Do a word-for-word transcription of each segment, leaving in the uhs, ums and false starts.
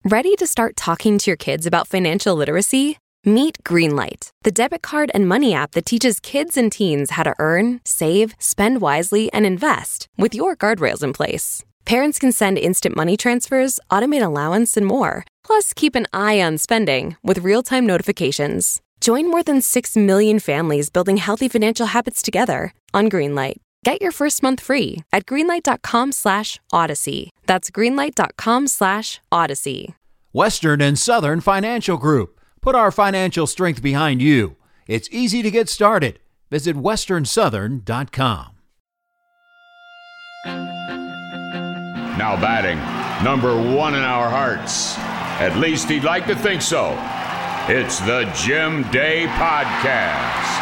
Ready to start talking to your kids about financial literacy? Meet Greenlight, the debit card and money app that teaches kids and teens how to earn, save, spend wisely, and invest with your guardrails in place. Parents can send instant money transfers, automate allowance, and more. Plus, keep an eye on spending with real-time notifications. Join more than six million families building healthy financial habits together on Greenlight. Get your first month free at greenlight.com slash odyssey. That's greenlight.com slash odyssey. Western and Southern Financial Group. Put our financial strength behind you. It's easy to get started. Visit western southern dot com. Now batting, number one in our hearts. At least he'd like to think so. It's the Jim Day Podcast.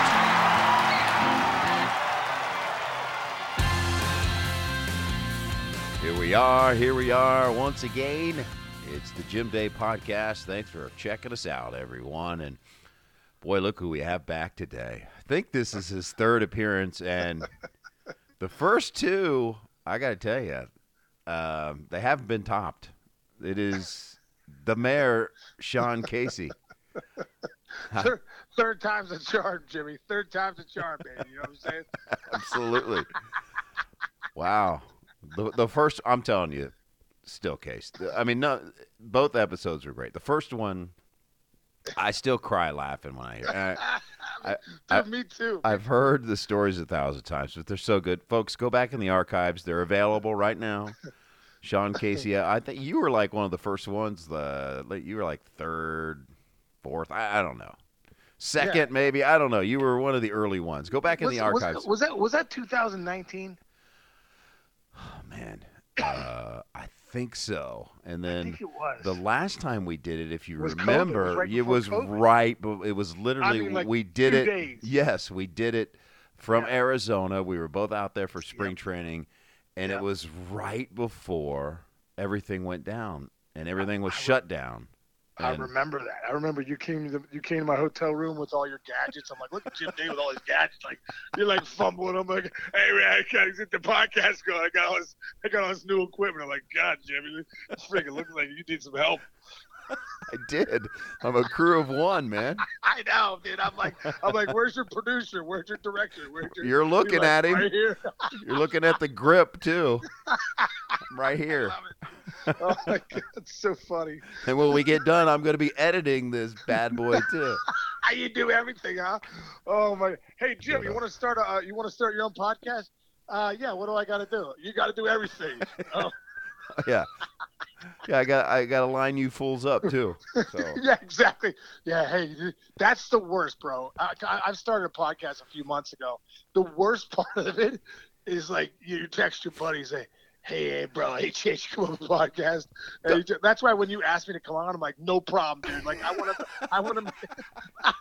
Here we are, here we are once again. It's the Jim Day Podcast. Thanks for checking us out, everyone. And boy, look who we have back today. I think this is his third appearance, and the first two, I got to tell you, um, they haven't been topped. It is the mayor, Sean Casey. Third, third time's a charm, Jimmy. Third time's a charm, baby. You know what I'm saying? Absolutely. Wow. The, the first, I'm telling you, still case. I mean, no, both episodes were great. The first one, I still cry laughing when I hear it. I, I, Dude, I, me too. I've heard the stories a thousand times, but they're so good. Folks, go back in the archives. They're available right now. Sean Casey, I think you were like one of the first ones. The You were like third, fourth. I, I don't know. Second, yeah. maybe. I don't know. You were one of the early ones. Go back in was, the archives. Was, was that was that two thousand nineteen? Oh, man. Uh, I think so. And then I think it was. The last time we did it, if you was remember, it was right. It was right, but it was literally I mean, like we did it. days. Yes, we did it from yeah. Arizona. We were both out there for spring yep. training, and yep. it was right before everything went down and everything was I, shut down. I remember that. I remember you came to the, you came to my hotel room with all your gadgets. I'm like, look at Jim Day with all his gadgets. Like you're like fumbling. I'm like, hey man, I gotta get the podcast going. I got all this, I got all this new equipment. I'm like, God, Jimmy, it's freaking looks like you need some help. I did. I'm a crew of one, man. I know, dude. I'm like, I'm like, where's your producer? Where's your director? Where's your? You're looking you're at like, him. Right here. You're looking at the grip too. I'm right here. I love it. Oh my God, it's so funny. And when we get done, I'm going to be editing this bad boy too. You do everything, huh? Oh my! Hey Jim, you want to start a? Uh, you want to start your own podcast? Uh, yeah. What do I got to do? You got to do everything. Oh. Yeah. Yeah, I got I got to line you fools up too. So. Yeah, exactly. Yeah, hey, that's the worst, bro. I, I, I've started a podcast a few months ago. The worst part of it is like you text your buddy, say, "Hey, hey, bro, hey, Chase, come on the podcast." And just, that's why when you asked me to come on, I'm like, "No problem, dude." Like, I want to, I want to.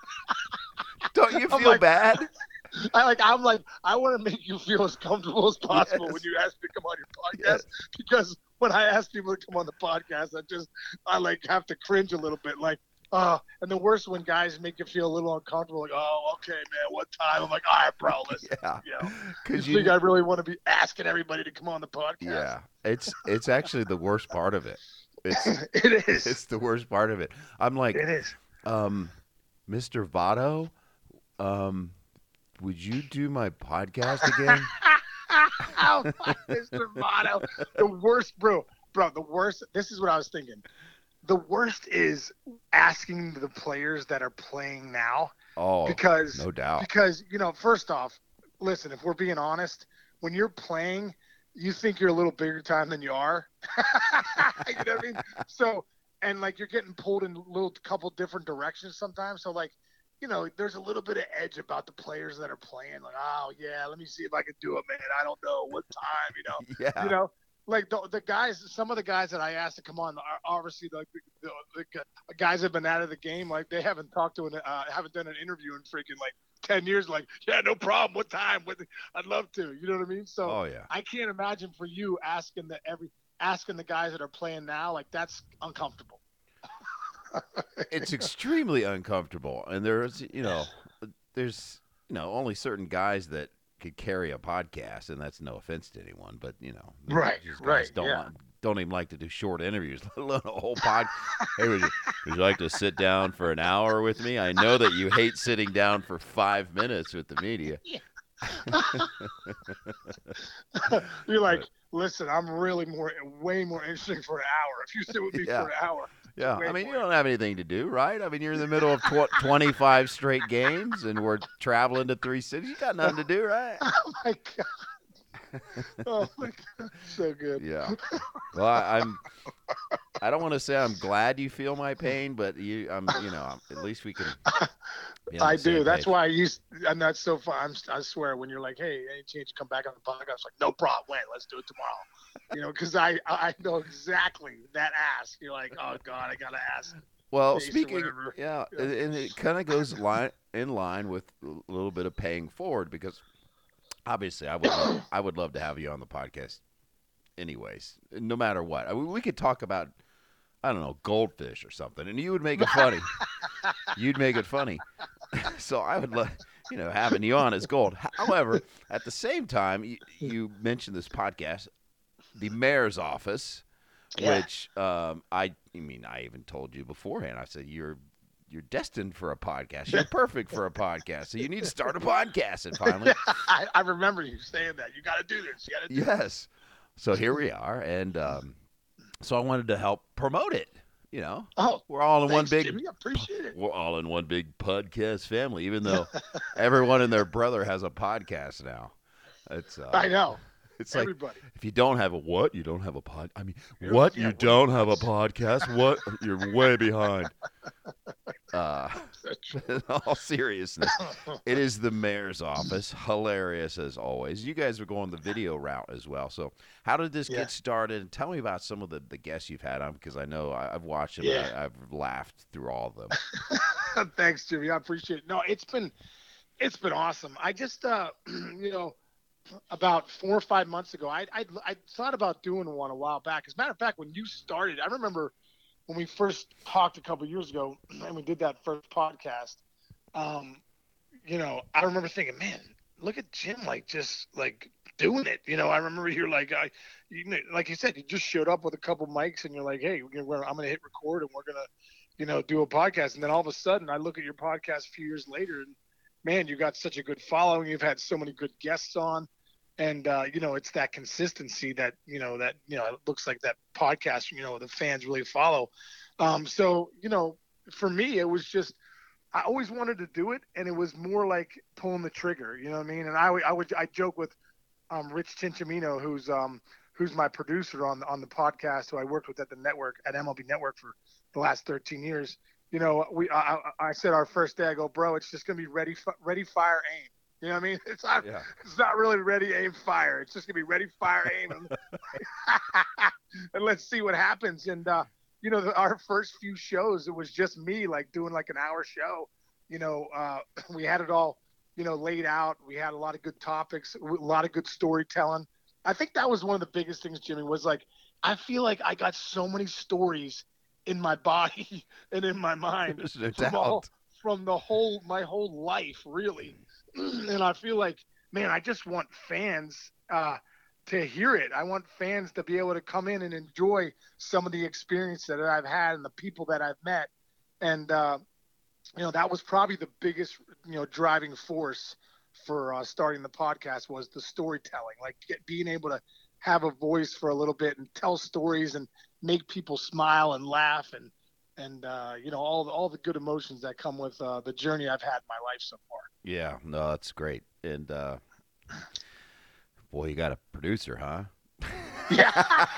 Don't you feel like, bad? I like. I'm like. I want to make you feel as comfortable as possible yes. when you ask me to come on your podcast, yes. because when I ask people to come on the podcast, I just, I like have to cringe a little bit. Like, oh, and the worst when guys make you feel a little uncomfortable. Like, oh, okay, man, what time? I'm like, all right, bro, listen. Yeah. You know, Because you you think I really want to be asking everybody to come on the podcast? Yeah, it's it's actually the worst part of it. It's, it is. It's the worst part of it. I'm like, it is. Um, Mister Votto, um, would you do my podcast again? Oh, Mister Votto, the worst, bro, bro, the worst. This is what I was thinking. The worst is asking the players that are playing now. Oh, because no doubt. Because, you know, first off, listen, if we're being honest, when you're playing, you think you're a little bigger time than you are. You know what I mean? So, and like you're getting pulled in a little couple different directions sometimes. So, like, you know, there's a little bit of edge about the players that are playing. Like, oh yeah, let me see if I can do it, man. I don't know what time, you know. Yeah. You know, like the, the guys, some of the guys that I asked to come on are obviously like the, the, the guys have been out of the game. Like they haven't talked to an, uh, haven't done an interview in freaking like ten years. Like, yeah, no problem. What time? What? I'd love to. You know what I mean? So oh, yeah. I can't imagine for you asking the every asking the guys that are playing now. Like that's uncomfortable. It's extremely uncomfortable, and there's you know there's you know only certain guys that could carry a podcast, and that's no offense to anyone, but you know right guys right don't yeah. want, don't even like to do short interviews, let alone a whole pod. Hey, would you, would you like to sit down for an hour with me? I know that you hate sitting down for five minutes with the media. You're like, listen, I'm really more, way more interesting for an hour. If you sit with me Yeah. for an hour. Yeah, way I mean, more. you don't have anything to do, right? I mean, you're in the middle of tw- twenty-five straight games, and we're traveling to three cities. You got nothing to do, right? Oh my god. Oh my god. So good. Yeah. Well, I, I'm. I don't want to say I'm glad you feel my pain, but you, I'm. You know, I'm, at least we can. be on I the same do. That's page. why I used, and that's so fun. I'm, I swear, when you're like, "Hey, any chance you come back on the podcast?" Like, no problem. When? Let's do it tomorrow. You know, because I, I know exactly that ask. You're like, "Oh God, I gotta ask." Well, Pace or speaking, whatever. yeah, Yeah. and and it kind of goes line in line with a little bit of paying forward because obviously I would love, I would love to have you on the podcast, anyways, no matter what. I mean, we could talk about I don't know goldfish or something, and you would make it funny. You'd make it funny. So I would love, you know, having you on is gold. However, at the same time, you, you mentioned this podcast, the mayor's office. Yeah. Which um, I, I mean, I even told you beforehand. I said you're you're destined for a podcast. You're perfect for a podcast. So you need to start a podcast. And finally, I, I remember you saying that. You got to do this. You got to do yes. So here we are, and um, so I wanted to help promote it. You know, Oh, we're all in thanks, one big. Jimmy. I appreciate it. We're all in one big podcast family. Even though everyone and their brother has a podcast now, it's. Uh, I know. It's like Everybody. if you don't have a what, you don't have a pod. I mean, You what don't- yeah, you what- don't have a podcast? What you're way behind. Uh, in all seriousness, it is the mayor's office. Hilarious as always. You guys are going the video route as well. So, how did this Yeah. get started? And tell me about some of the, the guests you've had on because I know I, I've watched them. Yeah. And I, I've laughed through all of them. Thanks, Jimmy. I appreciate it. No, it's been it's been awesome. I just uh you know, about four or five months ago, I I, I thought about doing one a while back. As a matter of fact, when you started, I remember when we first talked a couple of years ago and we did that first podcast. Um, you know, I remember thinking, man, look at Jim, like just like doing it. You know, I remember you're like, I, you know, like you said, you just showed up with a couple mics and you're like, hey, we're gonna, I'm gonna hit record and we're gonna, you know, do a podcast. And then all of a sudden, I look at your podcast a few years later, and man, you got such a good following. You've had so many good guests on, and uh, you know, it's that consistency that you know that you know it looks like that podcast. You know, the fans really follow. Um, so you know, for me, it was just. I always wanted to do it, and it was more like pulling the trigger. You know what I mean? And I, would- I would I joke with um, Rich Tinchimino, who's um, who's my producer on on the podcast, who I worked with at the network at M L B Network for the last thirteen years. You know, we I, I- I said our first day, I go, bro, it's just gonna be ready, fi- ready, fire, aim. You know what I mean? It's not Yeah. it's not really ready, aim, fire. It's just gonna be ready, fire, aim, and, and let's see what happens. And uh, you know, the, our first few shows, it was just me, like doing like an hour show. You know, uh, we had it all, you know, laid out. We had a lot of good topics, a lot of good storytelling. I think that was one of the biggest things, Jimmy, was like, I feel like I got so many stories in my body and in my mind There's no from, all, doubt. from the whole, my whole life, really. And I feel like, man, I just want fans uh, to hear it. I want fans to be able to come in and enjoy some of the experience that I've had and the people that I've met. And, uh, you know, that was probably the biggest, you know, driving force for uh, starting the podcast was the storytelling, like get, being able to have a voice for a little bit and tell stories and make people smile and laugh and, and uh, you know, all the, all the good emotions that come with uh, the journey I've had in my life so far. Yeah, no, that's great. And uh, boy, you got a producer, huh? Yeah.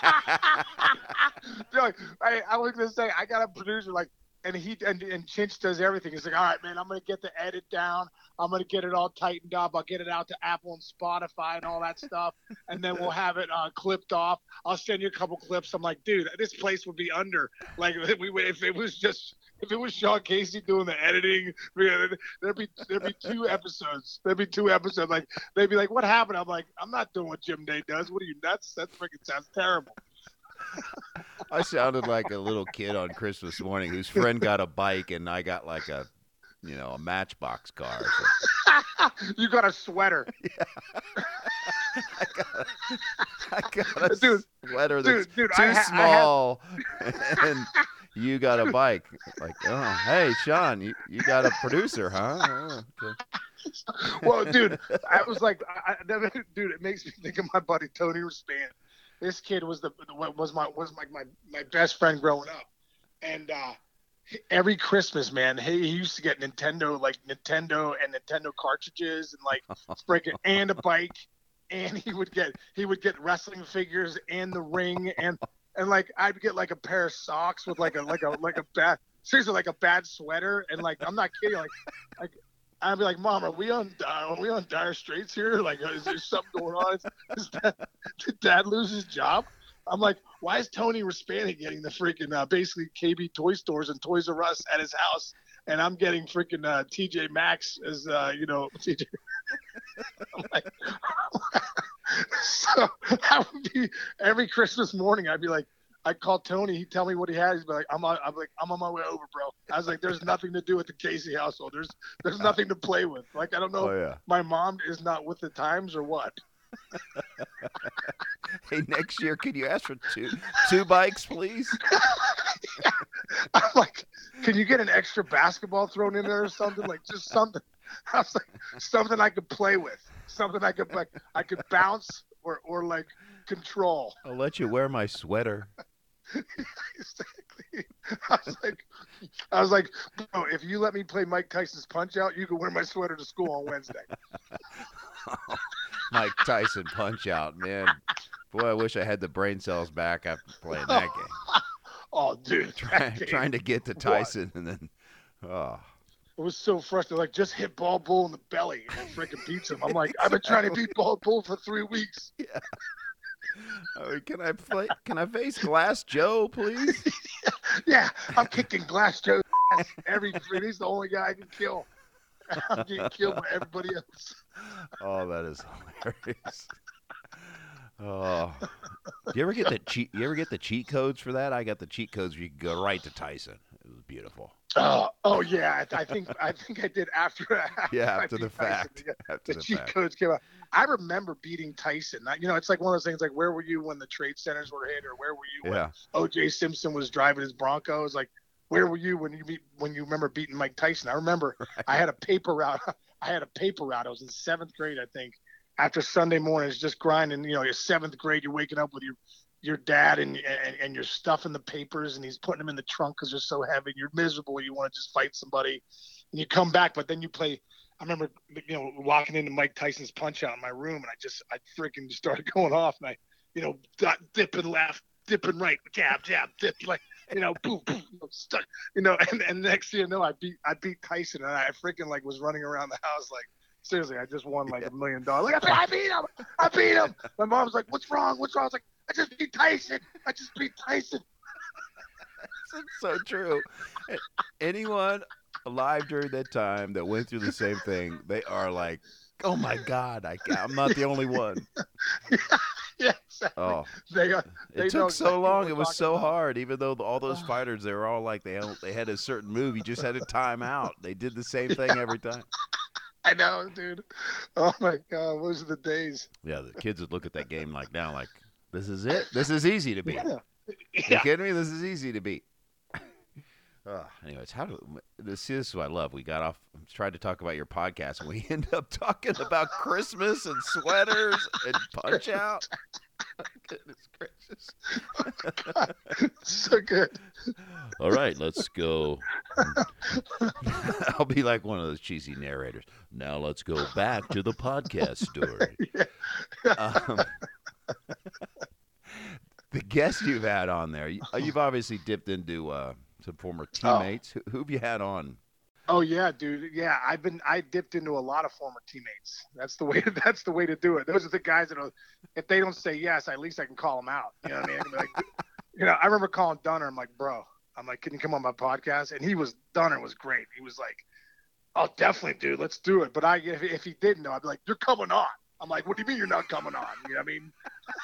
Dude, I, I was gonna say I got a producer like, and he and, and Chinch does everything. He's like, all right, man, I'm gonna get the edit down. I'm gonna get it all tightened up. I'll get it out to Apple and Spotify and all that stuff, and then we'll have it uh, clipped off. I'll send you a couple clips. I'm like, dude, this place would be under. Like, if we if it was just. If it was Sean Casey doing the editing, there'd be there'd be two episodes. There'd be two episodes. Like they'd be like, "What happened?" I'm like, "I'm not doing what Jim Day does. What are you nuts? That freaking sounds terrible." I sounded like a little kid on Christmas morning whose friend got a bike and I got like a, you know, a Matchbox car. So You got a sweater. Yeah. I got, I got a Dude, sweater that's dude, dude, too I ha- small, and you got a bike. Like, oh, hey, Sean, you, you got a producer, huh? Oh, okay. Well, dude, I was like, I, I, dude, it makes me think of my buddy Tony Raspan. This kid was the was my was my my, my best friend growing up, and uh, every Christmas, man, he, he used to get Nintendo like Nintendo and Nintendo cartridges and like freaking and a bike, and he would get he would get wrestling figures and the ring and and like I'd get like a pair of socks with like a like a like a bad seriously like a bad sweater and like I'm not kidding like like. I'd be like, Mom, are we on are we on dire straits here? Like, is there something going on? Is, is dad, did Dad lose his job? I'm like, why is Tony Raspanik getting the freaking uh, basically K B toy stores and Toys R Us at his house, and I'm getting freaking uh, T J Maxx as uh, you know T J. I'm like, so that would be every Christmas morning. I'd be like. I'd call Tony. He'd tell me what he had. He'd be like, "I'm on." I'm like, "I'm on my way over, bro." I was like, "There's nothing to do with the Casey household. There's there's nothing to play with. Like, I don't know. Oh, yeah. My mom is not with the times or what." Hey, next year, can you ask for two two bikes, please? Yeah. I'm like, "Can you get an extra basketball thrown in there or something? Like, just something." I was like, "Something I could play with. Something I could like I could bounce or or like control." I'll let you wear my sweater. Exactly. I was like, I was like, bro, if you let me play Mike Tyson's Punch Out, you can wear my sweater to school on Wednesday. Mike Tyson Punch Out, man. Boy, I wish I had the brain cells back after playing that game. Oh, dude, Try, game. trying to get to Tyson what? and then, oh. It was so frustrating. Like, just hit Bald Bull in the belly and freaking beats him. I'm like, I've been trying to beat Bald Bull for three weeks. Yeah. I mean, can I play? Can I face Glass Joe, please? Yeah, I'm kicking Glass Joe's ass every three. He's the only guy I can kill. I'm getting killed by everybody else. Oh, that is hilarious. Oh, do you ever get the cheat? You ever get the cheat codes for that? I got the cheat codes where you can go right to Tyson. It was beautiful. Oh, oh yeah. I, I think I think I did after. after yeah, I after the beat Tyson. fact. Yeah, after the, the cheat fact. codes came out. I remember beating Tyson. You know, it's like one of those things. Like, where were you when the trade centers were hit, or where were you Yeah. when O J Simpson was driving his Broncos? Like, where were you when you beat, when you remember beating Mike Tyson? I remember right. I had a paper route. I had a paper route. I was in seventh grade, I think. After Sunday mornings, just grinding. You know, you're seventh grade. You're waking up with your your dad and, and and you're stuffing the papers, and he's putting them in the trunk because they're so heavy. You're miserable. You want to just fight somebody, and you come back, but then you play. I remember, you know, walking into Mike Tyson's Punch Out in my room, and I just, I freaking just started going off, and I, you know, dipping left, dipping right, jab, jab, dip, like, you know, boom, boom, stuck, you know, and, and next thing you know, I beat, I beat Tyson, and I freaking like was running around the house like, seriously, I just won like a million dollars. Like, I beat him, I beat him. My mom's like, what's wrong? What's wrong? I was like, I just beat Tyson. I just beat Tyson. That's so true. Anyone alive during that time that went through the same thing, they are like, oh my God, I can't, I'm not the only one. Yeah, yeah, exactly. Oh, they, uh, they it took know so exactly long. what It we're was talking so about. hard. Even though all those fighters, they were all like they had, they had a certain move. You just had to time out. They did the same thing every time. I know, dude. Oh my God, those are the days. Yeah, the kids would look at that game like now, like this is it. This is easy to beat. Yeah. You Yeah. kidding me? This is easy to beat. Uh, anyways, how do this? This is what I love. We got off, tried to talk about your podcast, and we end up talking about Christmas and sweaters and Punch Out. Goodness gracious! So good. All right, let's go. I'll be like one of those cheesy narrators. Now let's go back to the podcast story. Yeah. Um, the guests you've had on there, you- you've obviously dipped into uh, some former teammates. Who, who have you had on? Oh yeah, dude. Yeah, I've been I dipped into a lot of former teammates. That's the way. That's the way to do it. Those are the guys that are, if they don't say yes, at least I can call them out. You know what I mean? I can be like, you know, I remember calling Dunner. I'm like, bro, I'm like, can you come on my podcast? And he was Dunner was great. He was like, oh, definitely, dude, let's do it. But I, if, if he didn't know, I'd be like, you're coming on. I'm like, what do you mean you're not coming on? You know what I mean?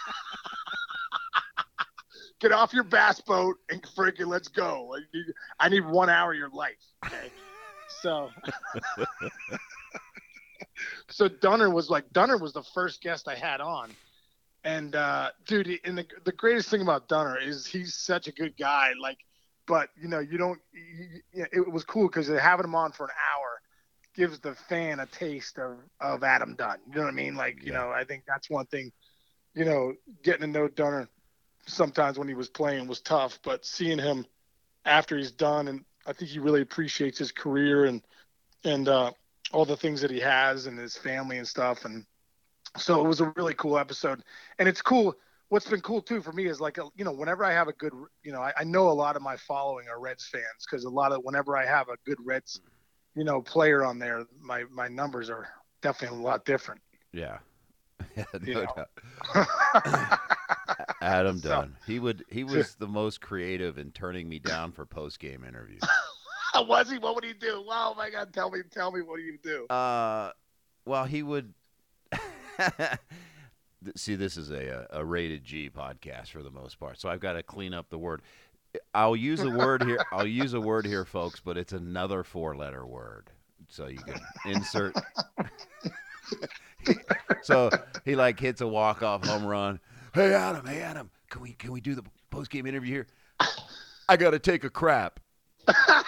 Get off your bass boat and freaking let's go. I need, I need one hour of your life. Okay. So so Dunner was like Dunner was the first guest I had on, and uh, dude, and the the greatest thing about Dunner is he's such a good guy. Like, but you know, you don't. You, it was cool because having him on for an hour gives the fan a taste of of Adam Dunn. You know what I mean? Like, you Yeah. know, I think that's one thing. You know, getting to know Dunner sometimes when he was playing was tough, but seeing him after he's done, and I think he really appreciates his career and and uh, all the things that he has and his family and stuff. And so it was a really cool episode. And it's cool. What's been cool too for me is like, you know, whenever I have a good, you know, I, I know a lot of my following are Reds fans because a lot of whenever I have a good Reds, you know, player on there, my my numbers are definitely a lot different. Yeah. Yeah, You no know. doubt. Adam So- Dunn. He would. He was the most creative in turning me down for post game interviews. Was he? What would he do? Oh my God! Tell me, tell me, what do you do? Uh, well, he would. See, this is a a rated G podcast for the most part, so I've got to clean up the word. I'll use a word here. I'll use a word here, folks, but it's another four-letter word, so you can insert. So he like hits a walk-off home run. Hey Adam, hey Adam, can we can we do the post-game interview here? I gotta take a crap. Oh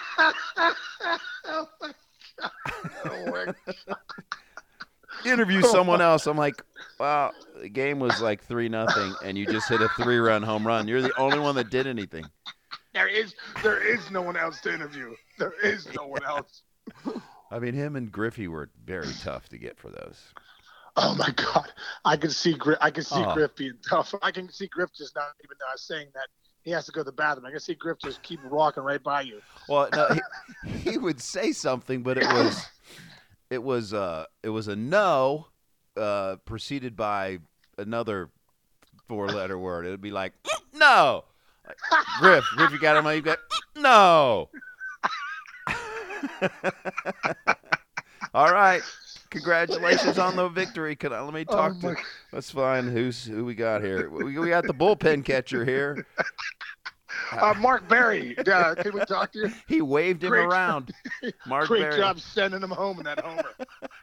my God! Oh my God. Interview someone else. I'm like, wow, the game was like three nothing, and you just hit a three-run home run. You're the only one that did anything. There is there is no one else to interview. There is no one else. I mean, him and Griffey were very tough to get for those. Oh my God! I can see Griff. I can see Oh. Griff being tough. I can see Griff just not even uh, saying that he has to go to the bathroom. I can see Griff just keep walking right by you. Well, no, he, he would say something, but it was, it was, uh, it was a no, uh, preceded by another four-letter word. It'd be like "Mm, no, like, Griff. Griff, you got him. You got "Mm, no. All right. Congratulations on the victory. Can I, let me talk Oh, to. my- Let's find who's who we got here. We, we got the bullpen catcher here. Uh, Mark Berry, uh, can we talk to you? He waved him Great- around. Mark Great Berry. job sending him home in that homer.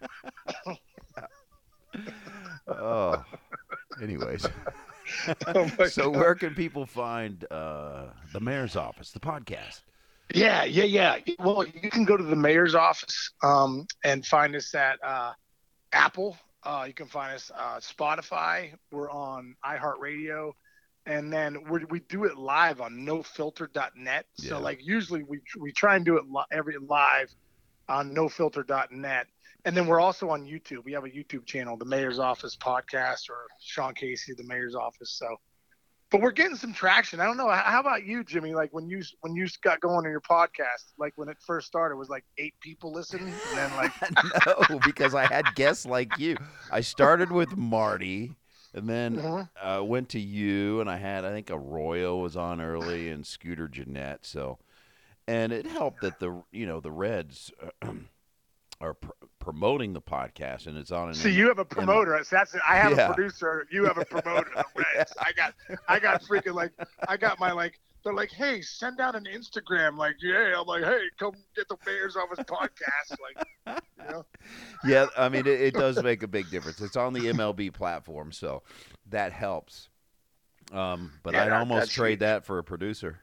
Oh. Anyways, Oh my so God. where can people find uh, the mayor's office, the podcast? Yeah, yeah, yeah. Well, you can go to the mayor's office um, and find us at uh, Apple. Uh, you can find us uh, Spotify. We're on iHeartRadio, and then we we do it live on no filter dot net. Yeah. So like usually we we try and do it li- every live on no filter dot net. And then we're also on YouTube. We have a YouTube channel, the Mayor's Office Podcast, or Sean Casey, the Mayor's Office. So. But we're getting some traction. I don't know. How about you, Jimmy? Like when you when you got going on your podcast, like when it first started, it was like eight people listening, and then like No, because I had guests like you. I started with Marty, and then Mhm. uh, went to you, and I had I think Arroyo was on early, and Scooter Jeanette. So, and it helped that the you know the Reds are pr- promoting the podcast, and it's on. An see, you have a promoter. So that's it. I have Yeah. a producer. You have a promoter. The Reds. I got I got freaking like I got my like. They're like, hey, send out an Instagram. Like, yeah. I'm like, hey, come get the Mayor's Office podcast. Like, you know. Yeah, I mean, it, it does make a big difference. It's on the M L B platform, so that helps. Um, but Yeah, I'd that- almost that's trade huge. that for a producer.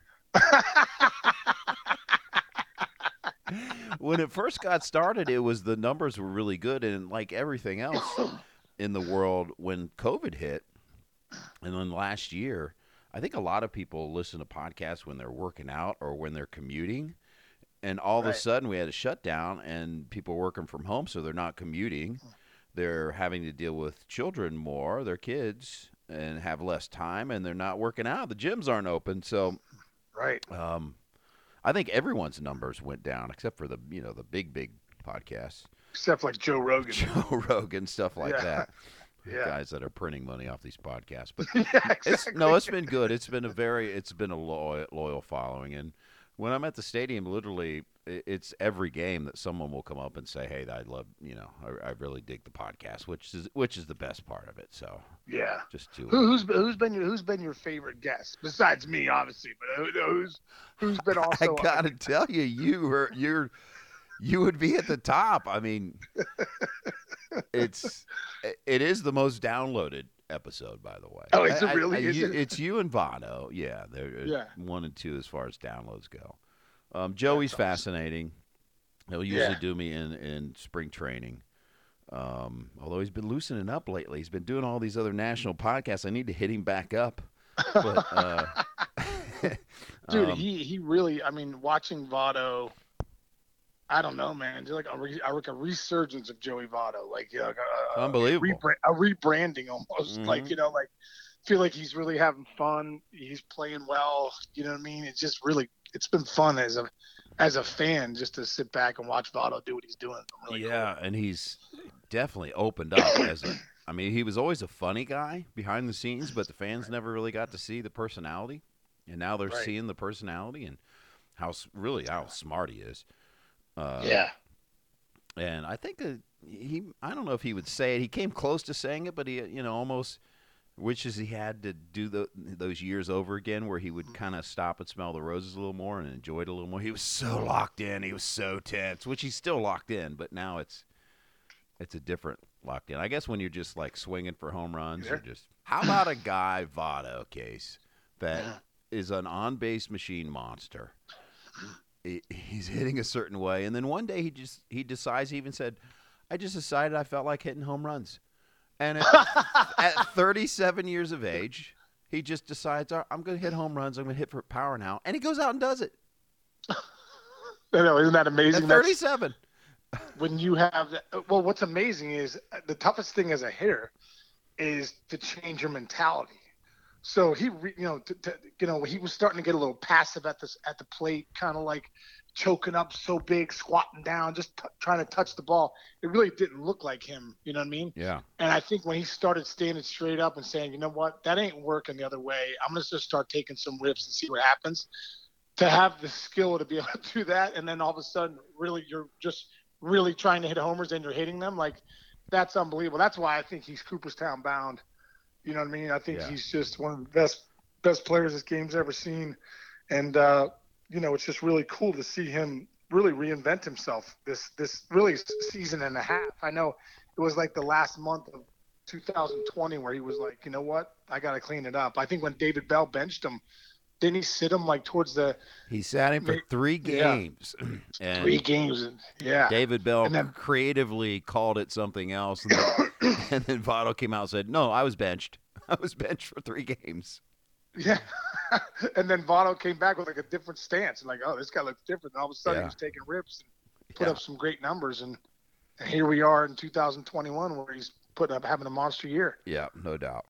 When it first got started, it was the numbers were really good, and like everything else in the world, when COVID hit, and then last year, I think a lot of people listen to podcasts when they're working out or when they're commuting. And all of a Right. sudden, we had a shutdown, and people are working from home, so they're not commuting. They're having to deal with children more, their kids, and have less time, and they're not working out. The gyms aren't open, so Right. um, I think everyone's numbers went down, except for the you know the big big podcasts, Except like Joe Rogan. Joe Rogan, stuff like Yeah. that. Yeah. Guys that are printing money off these podcasts, but Yeah, it's exactly. no, it's been good. It's been a very, it's been a loyal, loyal following. And when I'm at the stadium, literally, i- it's every game that someone will come up and say, "Hey, I love, you know, I, I really dig the podcast," which is which is the best part of it. So Yeah. just to Who, who's who's been your who's been your favorite guest besides me, obviously? But who, who's who's been I also? gotta tell you, you were you're you would be at the top. I mean, it's it is the most downloaded episode, by the way. Oh, is it I- really? I- Is you- it? It's you and Votto. Yeah, they're Yeah. one and two as far as downloads go. Um, Joey's That's awesome. fascinating. He'll usually Yeah. do me in, in spring training. Um, although he's been loosening up lately. He's been doing all these other national podcasts. I need to hit him back up. But, uh, Dude, um, he he really. I mean, watching Votto. I don't know, man. Just like a, re, like a resurgence of Joey Votto, like you know, like a, a, Unbelievable. rebra- a rebranding almost. Mhm. Like you know, like feel like he's really having fun. He's playing well. You know what I mean? It's just really, it's been fun as a as a fan just to sit back and watch Votto do what he's doing. It's been really yeah, and he's definitely opened up as a. I mean, he was always a funny guy behind the scenes, but the fans never really got to see the personality, and now they're Right. seeing the personality and how s- really how smart he is. Uh, cool. Yeah. and I think that he. I don't know if he would say it. He came close to saying it, but he, you know, almost wishes he had to do the, those years over again, where he would kind of stop and smell the roses a little more and enjoy it a little more. He was so locked in. He was so tense, which he's still locked in, but now it's it's a different locked in. I guess when you're just like swinging for home runs, Sure. or just how about a guy Votto case that Yeah. is an on base machine monster. He, he's hitting a certain way, and then one day he just he decides. He even said, "I just decided I felt like hitting home runs." And at, at thirty-seven years of age, he just decides, "All right, I'm going to hit home runs. I'm going to hit for power now," and he goes out and does it. I know, isn't that amazing? At That's- thirty-seven. when you have that, well, what's amazing is the toughest thing as a hitter is to change your mentality. So he, re, you know, to, to, you know, he was starting to get a little passive at this at the plate, kind of like choking up so big, squatting down, just t- trying to touch the ball. It really didn't look like him. You know what I mean? Yeah. And I think when he started standing straight up and saying, you know what, that ain't working the other way. I'm gonna just start taking some rips and see what happens. To have the skill to be able to do that, and then all of a sudden, really, you're just really trying to hit homers and you're hitting them, like that's unbelievable. That's why I think he's Cooperstown bound. You know what I mean? I think Yeah. he's just one of the best best players this game's ever seen, and uh, you know, it's just really cool to see him really reinvent himself this this really season and a half. I know it was like the last month of two thousand twenty where he was like, you know what, I got to clean it up. I think when David Bell benched him, didn't he sit him like towards the He sat in for three Yeah. games. And three games? And, yeah. David Bell And then- creatively called it something else. And then, and then Votto came out and said, "No, I was benched. I was benched for three games." Yeah. And then Votto came back with like a different stance and like, oh, this guy looks different. And all of a sudden Yeah. he was taking rips and put Yeah. up some great numbers. And, and here we are in two thousand twenty-one where he's putting up having a monster year. Yeah, no doubt.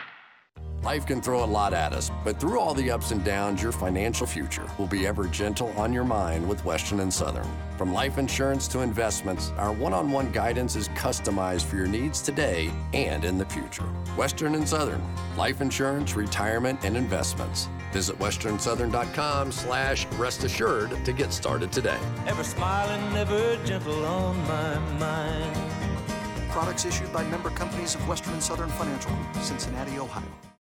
Life can throw a lot at us, but through all the ups and downs, your financial future will be ever gentle on your mind with Western and Southern. From life insurance to investments, our one-on-one guidance is customized for your needs today and in the future. Western and Southern, life insurance, retirement, and investments. Visit western southern dot com slash rest assured to get started today. Ever smiling, ever gentle on my mind. Products issued by member companies of Western and Southern Financial Group, Cincinnati, Ohio.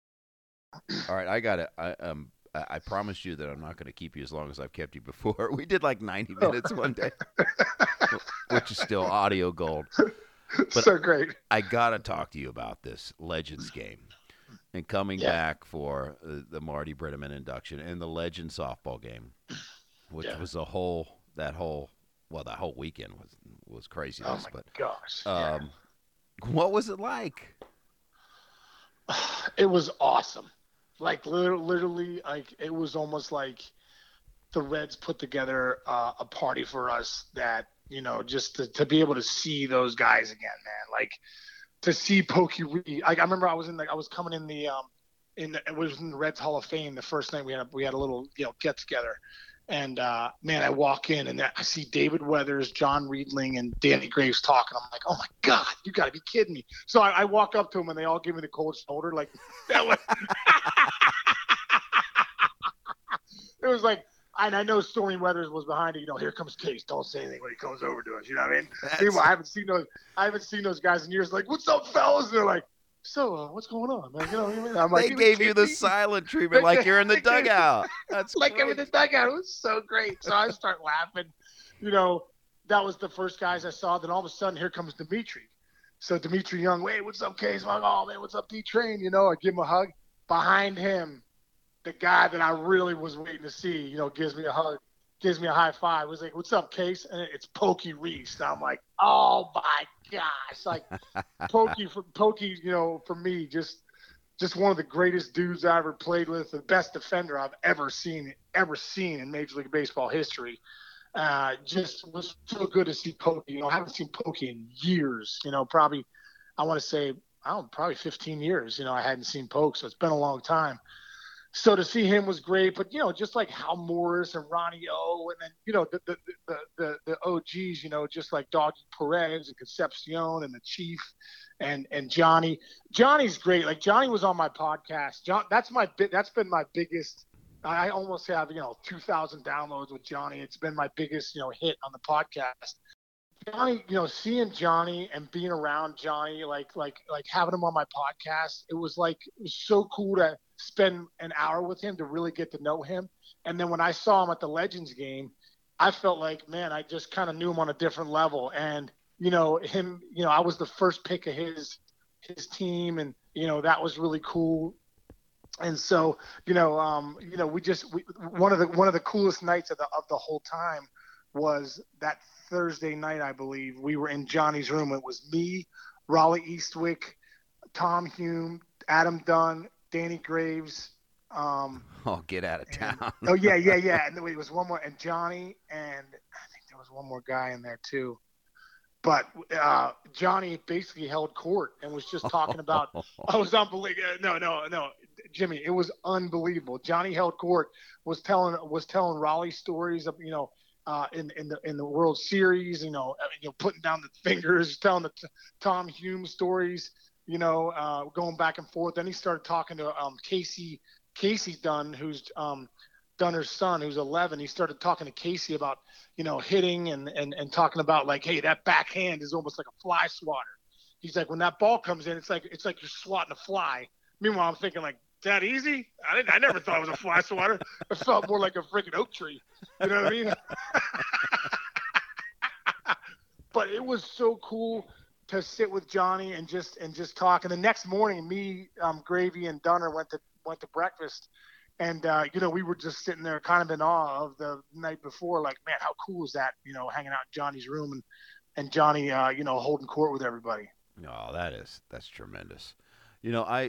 All right, I got it. I um, I, I promised you that I'm not going to keep you as long as I've kept you before. We did like ninety minutes one day, which is still audio gold. But so great. I got to talk to you about this Legends game and coming Yeah. back for uh, the Marty Brennaman induction and the Legends softball game, which Yeah. was a whole that whole well that whole weekend was was craziness. Oh my but gosh. um, what was it like? It was awesome. Like literally, literally, like it was almost like the Reds put together uh, a party for us. That you know, just to, to be able to see those guys again, man. Like to see Pokey Reed. Like I remember, I was in the, I was coming in the, um, in the, it was in the Reds Hall of Fame the first night we had a, we had a little you know get together, and uh, man, I walk in and I see David Weathers, John Riedling, and Danny Graves talking. I'm like, oh my God, you got to be kidding me! So I, I walk up to them and they all give me the cold shoulder, like that was. It was like, and I know Stormy Weathers was behind it. You know, here comes Case. Don't say anything when he comes over to us. You know what I mean? That's- Meanwhile, I haven't seen those. I haven't seen those guys in years. Like, what's up, fellas? And they're like, so, uh, what's going on, man? You know what I mean? I'm like, They gave you the silent treatment They like gave- you're in the they gave- dugout. That's like great. in the dugout. It was so great. So I start laughing. You know, that was the first guys I saw. Then all of a sudden, here comes Dimitri. So Dimitri Young, wait, what's up, Case? I'm like, oh man, what's up, D-Train? You know, I give him a hug. Behind him, the guy that I really was waiting to see, you know, gives me a hug, gives me a high five. Was like, what's up, Case? And it's Pokey Reese. I'm like, oh my gosh, like Pokey for Pokey, you know, for me, just just one of the greatest dudes I ever played with, the best defender I've ever seen, ever seen in Major League Baseball history. Uh, just was so good to see Pokey. You know, I haven't seen Pokey in years. You know, probably I want to say, I don't know, probably fifteen years. You know, I hadn't seen Poke, so it's been a long time. So to see him was great, but you know, just like Hal Morris and Ronnie O, and then you know the the the the, the O Gs, you know, just like Doggy Perez and Concepcion and the Chief, and and Johnny. Johnny's great. Like Johnny was on my podcast. John, that's my bit. That's been my biggest. I almost have you know two thousand downloads with Johnny. It's been my biggest you know hit on the podcast. Johnny, you know, seeing Johnny and being around Johnny, like like like having him on my podcast, it was like it was so cool to spend an hour with him to really get to know him. And then when I saw him at the Legends game, I felt like, man, I just kind of knew him on a different level. And you know, him, you know, I was the first pick of his his team, and you know that was really cool. And so, you know, um, you know, we just we, one of the one of the coolest nights of the of the whole time was that Thursday night, I believe. We were in Johnny's room. It was me, Raleigh Eastwick, Tom Hume, Adam Dunn, Danny Graves. Um, oh, get out of town. And, oh, yeah, yeah, yeah. And there was one more. And Johnny, and I think there was one more guy in there too. But uh, Johnny basically held court and was just talking about – I was unbelievable. No, no, no. Jimmy, it was unbelievable. Johnny held court, was telling was telling Raleigh stories of, you know, Uh, in in the in the World Series, you know, you know, putting down the fingers, telling the t- Tom Hume stories, you know, uh, going back and forth. Then he started talking to um, Casey Casey Dunn, who's um, Dunner's son, who's eleven. He started talking to Casey about, you know, hitting and and and talking about like, hey, that backhand is almost like a fly swatter. He's like, when that ball comes in, it's like it's like you're swatting a fly. Meanwhile, I'm thinking like, that easy? I didn't. I never thought it was a fly swatter. It felt more like a freaking oak tree. You know what I mean? But it was so cool to sit with Johnny and just and just talk. And the next morning, me, um, Gravy, and Dunner went to went to breakfast, and uh, you know we were just sitting there, kind of in awe of the night before. Like, man, how cool is that? You know, hanging out in Johnny's room and and Johnny, uh, you know, holding court with everybody. Oh, that is that's tremendous. You know, I.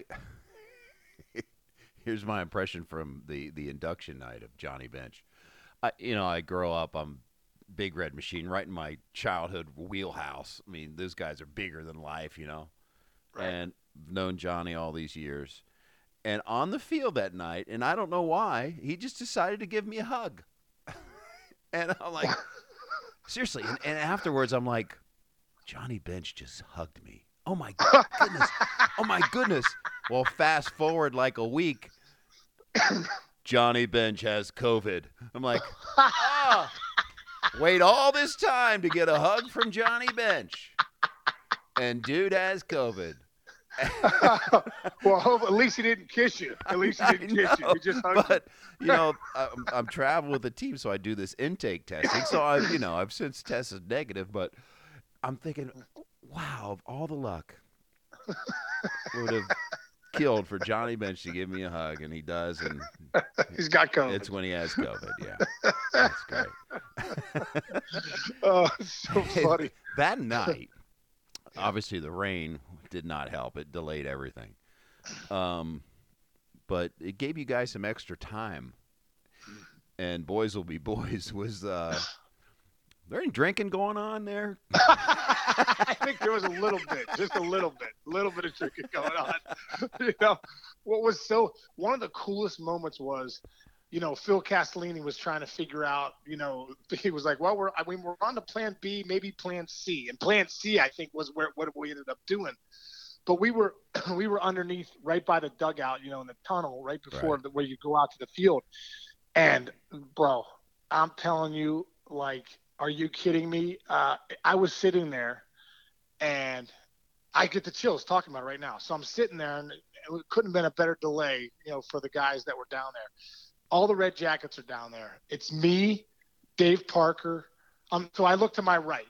Here's my impression from the, the induction night of Johnny Bench. I, you know, I grow up, I'm Big Red Machine, right in my childhood wheelhouse. I mean, those guys are bigger than life, you know. Right. And I've known Johnny all these years. And on the field that night, and I don't know why, he just decided to give me a hug. And I'm like, seriously. And, and afterwards, I'm like, Johnny Bench just hugged me. Oh, my goodness. Oh, my goodness. Well, fast forward like a week, Johnny Bench has COVID. I'm like, oh, wait all this time to get a hug from Johnny Bench. And dude has COVID. Well, at least he didn't kiss you. At least he didn't know, kiss you. He just hugged but, you. you know, I'm, I'm traveling with the team, so I do this intake testing. So, I, you know, I've since tested negative, but I'm thinking, wow, of all the luck, would have killed for Johnny Bench to give me a hug, and he does, and he's got COVID. It's when he has COVID, yeah. That's great. Oh, it's so funny. That night, obviously the rain did not help. It delayed everything. Um, but it gave you guys some extra time. And boys will be boys was uh, there any drinking going on there? I think there was a little bit, just a little bit, a little bit of drinking going on. You know, what was so one of the coolest moments was, you know, Phil Castellini was trying to figure out, you know, he was like, well, we're I mean, we're on to plan B, maybe plan C, and plan C, I think, was where what we ended up doing. But we were we were underneath, right by the dugout, you know, in the tunnel, right before right. The, where you go out to the field. And bro, I'm telling you, like, are you kidding me? Uh, I was sitting there, and I get the chills talking about it right now. So I'm sitting there, and it couldn't have been a better delay, you know, for the guys that were down there. All the Red Jackets are down there. It's me, Dave Parker. Um, so I look to my right,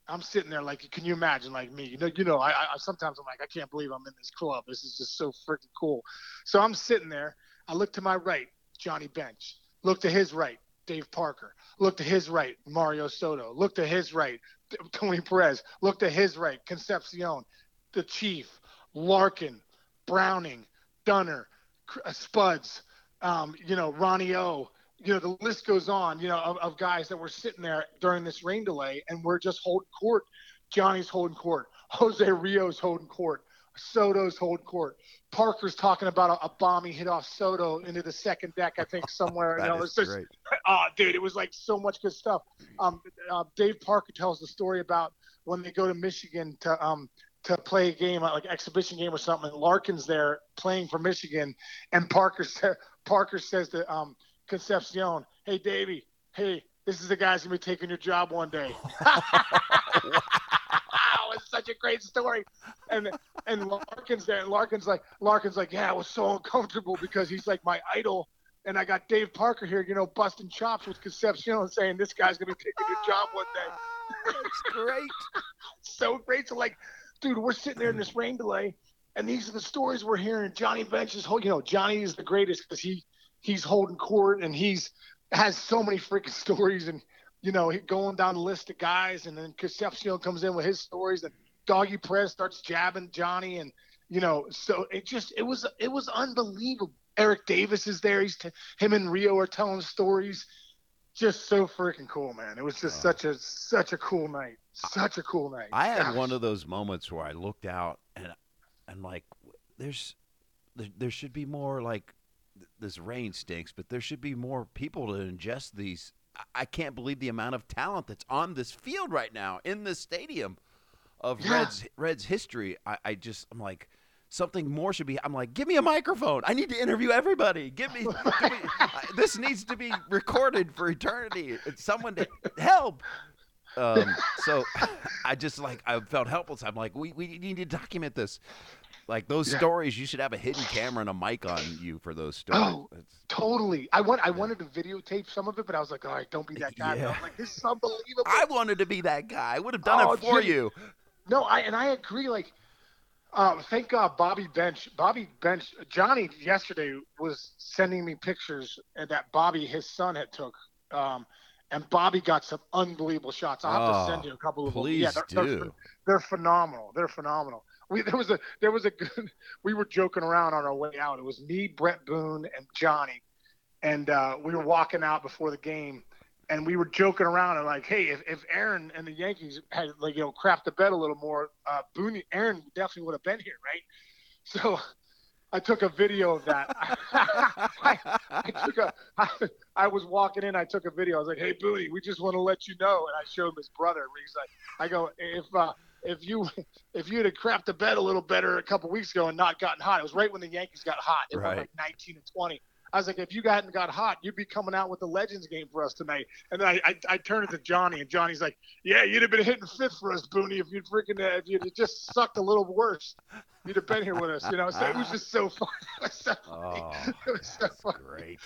I'm sitting there like, can you imagine, like me? You know, you know. I, I sometimes I'm like, I can't believe I'm in this club. This is just so freaking cool. So I'm sitting there. I look to my right, Johnny Bench. Look to his right, Dave Parker. Look to his right, Mario Soto. Look to his right, Tony Perez. Look to his right, Concepcion, the Chief, Larkin, Browning, Dunner, Spuds, um, you know, Ronnie O. You know, the list goes on, you know, of, of guys that were sitting there during this rain delay, and we're just holding court. Johnny's holding court. Jose Rio's holding court. Soto's holding court. Parker's talking about a, a bomb he hit off Soto into the second deck, I think, somewhere. That you know, is it's just, great. Oh, dude, it was like so much good stuff. Um, uh, Dave Parker tells the story about when they go to Michigan to um to play a game, like an exhibition game or something, and Larkin's there playing for Michigan, and Parker, sa- Parker says to um, – Concepcion, hey, Davey, hey, this is the guy's going to be taking your job one day. Wow. It's such a great story. And and Larkin's there, and Larkin's like, Larkin's like, yeah, I was so uncomfortable because he's like my idol. And I got Dave Parker here, you know, busting chops with Concepcion and saying this guy's going to be taking your job one day. That's great. So great. So, like, dude, we're sitting there in this rain delay, and these are the stories we're hearing. Johnny Bench is, you know, Johnny is the greatest because he – he's holding court, and he's has so many freaking stories, and you know, he going down the list of guys, and then Concepcion comes in with his stories, and Doggy Perez starts jabbing Johnny, and you know, so it just it was it was unbelievable. Eric Davis is there. He's t- him and Rio are telling stories. Just so freaking cool, man. It was just oh. such a such a cool night. Such a cool night. I had Gosh. one of those moments where I looked out and and like, there's there, there should be more like. This rain stinks, but there should be more people to ingest these. I can't believe the amount of talent that's on this field right now in this stadium of yeah. Reds Reds history. I, I just I'm like something more should be. I'm like, give me a microphone. I need to interview everybody. Give me, give me this needs to be recorded for eternity. It's someone to help. Um, so I just like I felt helpless. I'm like, we we need to document this. Like those yeah. stories, you should have a hidden camera and a mic on you for those stories. Oh, it's, totally. I want. I yeah. wanted to videotape some of it, but I was like, all right, don't be that guy. Yeah. I'm like, this is unbelievable. I wanted to be that guy. I would have done oh, it for Jim, you. No, I and I agree. Like, um, thank God, Bobby Bench. Bobby Bench. Johnny yesterday was sending me pictures that Bobby, his son, had took. Um, and Bobby got some unbelievable shots. I'll have oh, to send you a couple of them. Please yeah, they're, do. They're, they're phenomenal. They're phenomenal. We there was a there was a good. We were joking around on our way out. It was me, Brett Boone, and Johnny, and uh, we were walking out before the game, and we were joking around and like, hey, if, if Aaron and the Yankees had like you know crapped the bed a little more, uh, Boone, Aaron definitely would have been here, right? So I took a video of that. I, I took a. I, I was walking in. I took a video. I was like, hey, Boone, we just want to let you know, and I showed him his brother. He's like, I go if. Uh, If you if you'd have crapped the bed a little better a couple weeks ago and not gotten hot, it was right when the Yankees got hot. It right. was like nineteen and twenty. I was like, if you hadn't got hot, you'd be coming out with the Legends game for us tonight. And then I I, I turned it to Johnny, and Johnny's like, yeah, you'd have been hitting fifth for us, Booney, if you'd freaking uh, if you'd just sucked a little worse. You'd have been here with us, you know. So it was just so fun. It was so funny. Oh, it was so fun. Great,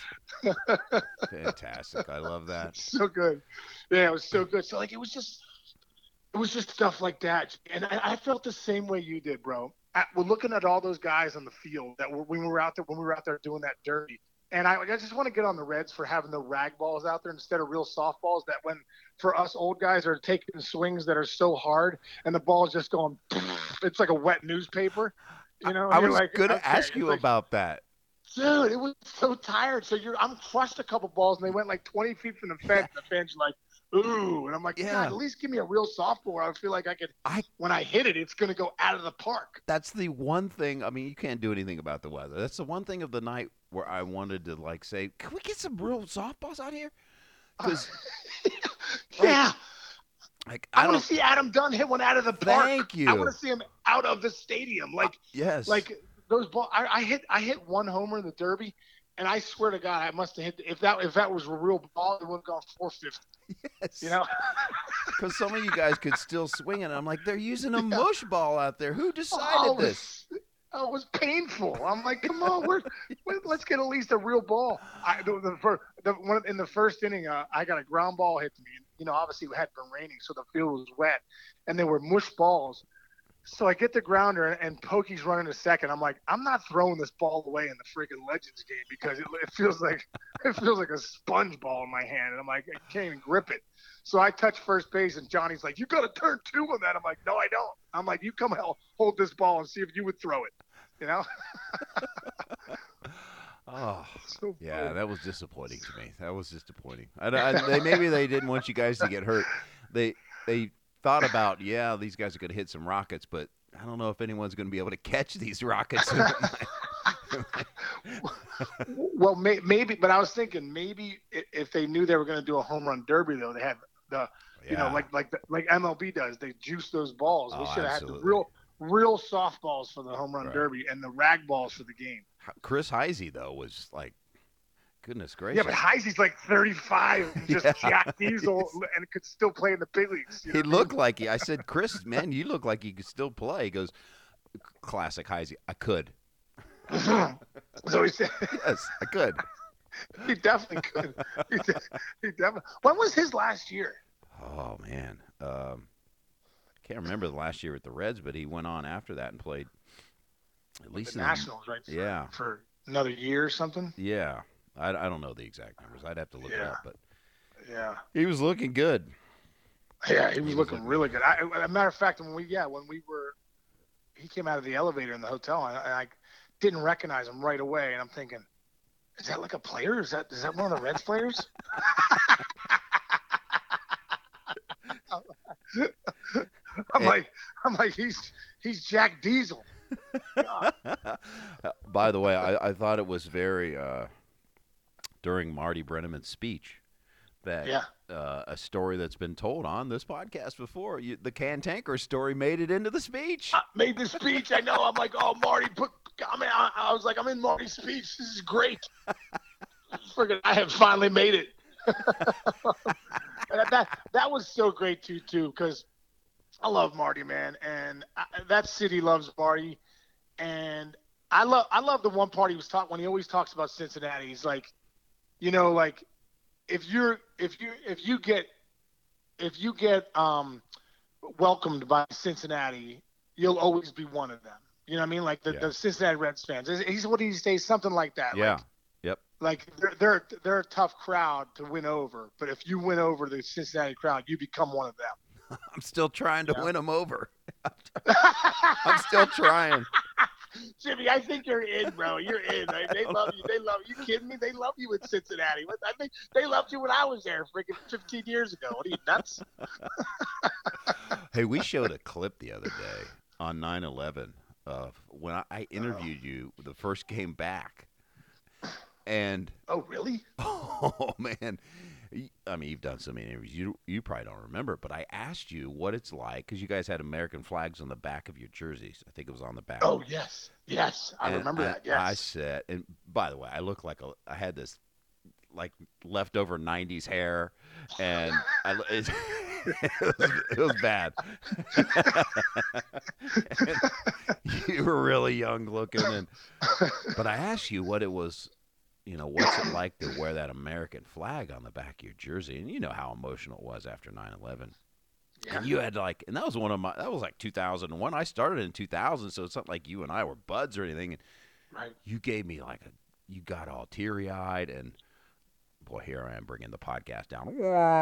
fantastic. I love that. So good. Yeah, it was so good. So like, it was just. It was just stuff like that, and I, I felt the same way you did, bro. I, we're looking at all those guys on the field that were, when we were out there when we were out there doing that derby, and I, I just want to get on the Reds for having the rag balls out there instead of real softballs. That when for us old guys are taking swings that are so hard, and the ball is just going, it's like a wet newspaper. You know, I was like, going to okay. ask you like, about that. Dude, it was so tired. So you're, I'm crushed a couple balls, and they went like twenty feet from the fence. And the fans are like, ooh, and I'm like, yeah. God, at least give me a real softball. I feel like I could. I when I hit it, it's going to go out of the park. That's the one thing. I mean, you can't do anything about the weather. That's the one thing of the night where I wanted to like say, can we get some real softballs out here? Because yeah. Like, I, I want to see Adam Dunn hit one out of the park. Thank you. I want to see him out of the stadium. Like uh, yes, like those balls. I, I hit I hit one homer in the Derby, and I swear to God, I must have hit. If that if that was a real ball, it would have gone four fifty. Yes. You know, because some of you guys could still swing it. I'm like, they're using a mush ball out there. Who decided oh, this? It was, oh, it was painful. I'm like, come on, we're, we're, let's get at least a real ball. I the, the, the one in the first inning, uh, I got a ground ball hit to me. you know, obviously it had been raining, so the field was wet, and they were mush balls. So I get the grounder, and Pokey's running a second. I'm like, I'm not throwing this ball away in the freaking Legends game because it, it feels like it feels like a sponge ball in my hand, and I'm like, I can't even grip it. So I touch first base, and Johnny's like, you got to turn two on that. I'm like, no, I don't. I'm like, you come hell, hold this ball and see if you would throw it. You know? Oh, So yeah, funny. that was disappointing to me. That was disappointing. I, I, they, maybe they didn't want you guys to get hurt. They they thought about, yeah, these guys are going to hit some rockets, but I don't know if anyone's going to be able to catch these rockets. Well, may, maybe, but I was thinking maybe i- if they knew they were going to do a home run derby, though, they had the, you know, Yeah. like like the, like M L B does. They juice those balls. We Oh, should have had the absolutely. real real softballs for the home run Right. derby and the rag balls for the game. Chris Heisey, though, was like, goodness gracious. Yeah, but Heisey's like thirty-five, and just Yeah. Jack Diesel, and could still play in the big leagues. you know He what I mean? looked like he. I said, Chris, man, you look like you could still play. He goes, classic Heisey. I could. So he said Yes, I could. he definitely could. He, de- he definitely. When was his last year? Oh, man. Um, can't remember the last year with the Reds, but he went on after that and played at least The in Nationals, right? For, yeah. For another year or something. The, yeah. I, I don't know the exact numbers. I'd have to look it Yeah. up, but Yeah. he was looking good. Yeah, he was was looking looking really good. I, a matter of fact, when we yeah when we were, he came out of the elevator in the hotel, and I, and I didn't recognize him right away, and I'm thinking, is that like a player? Is that is that one of the Reds players? I'm And- like I'm like he's he's Jack Diesel. By the way, I, I thought it was very uh, during Marty Brenneman's speech that Yeah. uh, a story that's been told on this podcast before. You, the Can Tanker story made it into the speech. I made the speech. I know. I'm like, oh, Marty, put. I mean, I, I was like, I'm in Marty's speech. This is great. Friggin', I have finally made it. And that that was so great too, too, because I love Marty, man, and I, that city loves Marty, and I love I love the one part he was talking when he always talks about Cincinnati. He's like, you know, like if you're if you if you get if you get um welcomed by Cincinnati, you'll always be one of them. You know what I mean? Like the, Yeah. the Cincinnati Reds fans. He's what did he say? Something like that. Yeah. Like, Yep. like they're, they're they're a tough crowd to win over, but if you win over the Cincinnati crowd, you become one of them. I'm still trying to Yeah. win them over. I'm still trying. Jimmy, I think you're in, bro. You're in. Right? They love you. They love you. Kidding me? They love you in Cincinnati. What- I think they loved you when I was there, freaking fifteen years ago. What are you nuts? Hey, we showed a clip the other day on nine eleven of when I, I interviewed you the first game back. And Oh, really? oh man, Y- I mean you've done so many interviews. You you probably don't remember, but I asked you what it's like because you guys had American flags on the back of your jerseys. I think it was on the back. Oh, yes, yes. I And remember that. Yes. I said, and by the way, I look like a. I had this like leftover nineties hair, and I, it, it, was, it was bad. You were really young looking, and but I asked you what it was. You know, what's it like to wear that American flag on the back of your jersey? And you know how emotional it was after nine eleven. Yeah. And you had like, and that was one of my, that was like two thousand one. I started in two thousand, so it's not like you and I were buds or anything. And Right. you gave me like a, you got all teary eyed, and boy, here I am bringing the podcast down.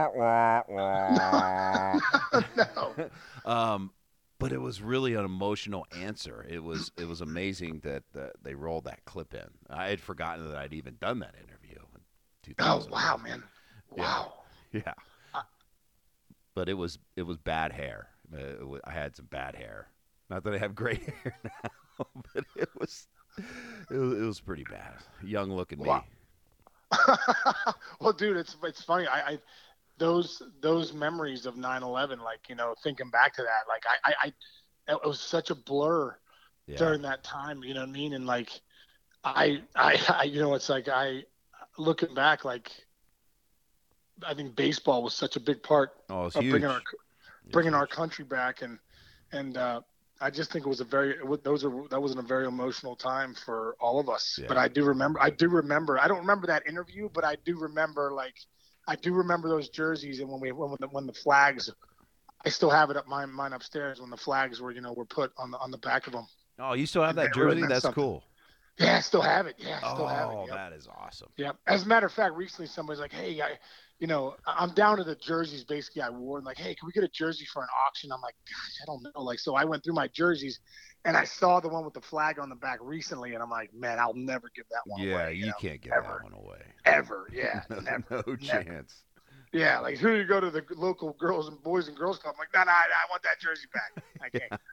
No. um, but it was really an emotional answer. It was, it was amazing that uh, they rolled that clip in. I had forgotten that I'd even done that interview in two Oh, thousand. wow, man. Wow. Yeah. But it was it was bad hair. Uh, it wa- I had some bad hair. Not that I have great hair now, but it was it was, it was pretty bad. Young looking me. Wow. Well, dude, it's it's funny. I, I those those memories of nine eleven, like, you know, thinking back to that, like I, I, I it was such a blur Yeah. during that time. You know what I mean? And like, I, I, I, you know, it's like I, looking back, like, I think baseball was such a big part Oh, it's of huge. bringing our bringing our huge. country back, and and uh, I just think it was a very it wa- those are that was a very emotional time for all of us. Yeah. But I do remember I do remember I don't remember that interview, but I do remember like I do remember those jerseys, and when we when the, when the flags, I still have it up mine mine upstairs when the flags were you know were put on the on the back of them. Oh, you still have that Really jersey? meant That's something. cool. Yeah, I still have it. Yeah, I still Oh, have it. Yep. that is awesome. Yeah. As a matter of fact, recently somebody's like, "Hey, I, you know, I'm down to the jerseys basically I wore." And like, "Hey, can we get a jersey for an auction?" I'm like, "Gosh, I don't know." Like, so I went through my jerseys, and I saw the one with the flag on the back recently, and I'm like, "Man, I'll never give that one Yeah, away." you, know, can't give ever, that one away. Ever. Yeah. no, never. no chance. Yeah, like who do you go to the local girls and boys and girls club? I'm like, no, no, I, I want that jersey back. I